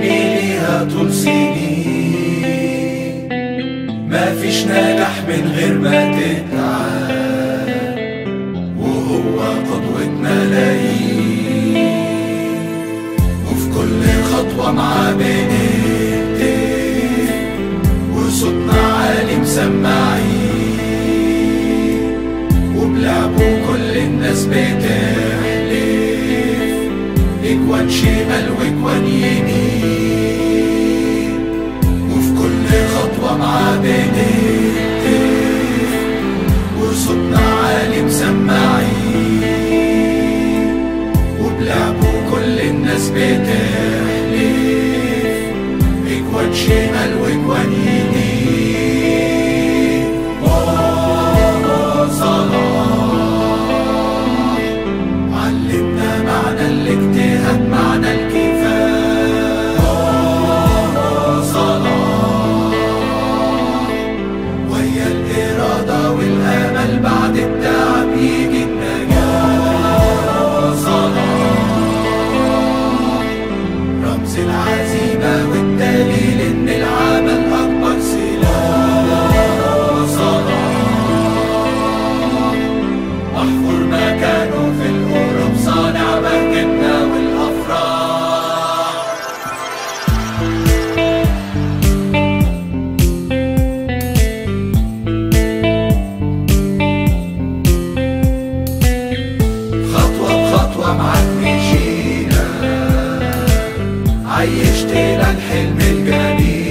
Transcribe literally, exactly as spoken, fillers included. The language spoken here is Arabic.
ببني ليها طول سنين. مفيش نجاح من غير ما تتعب، وهو قدوة ملايين. وفي كل خطوة معاه بنهتف، وصوتنا عالي مسمعين. وبلعبه كل الناس بتحلف، اجوان شمال واجوان يمين. وفي كل خطوة معاه بنهتف، وصوتنا عالي مسمعين. وبلعبه كل الناس بتحلف، اجوان شمال واجوان يمين. اوه صلاح علمنا معنى الاجتهاد، معنى الكفاح. اوه صلاح ويا الإرادة والأمل بعد التعب يجي النجاح. صلاح رمز العزيمة والدليل إن العمل أكبر سلاح. صلاح محفور مكانه في القلوب، صانع بهجتنا والأفراح. خطوة بخطوة معاك مشينا، عيشتنا الحلم الجميل.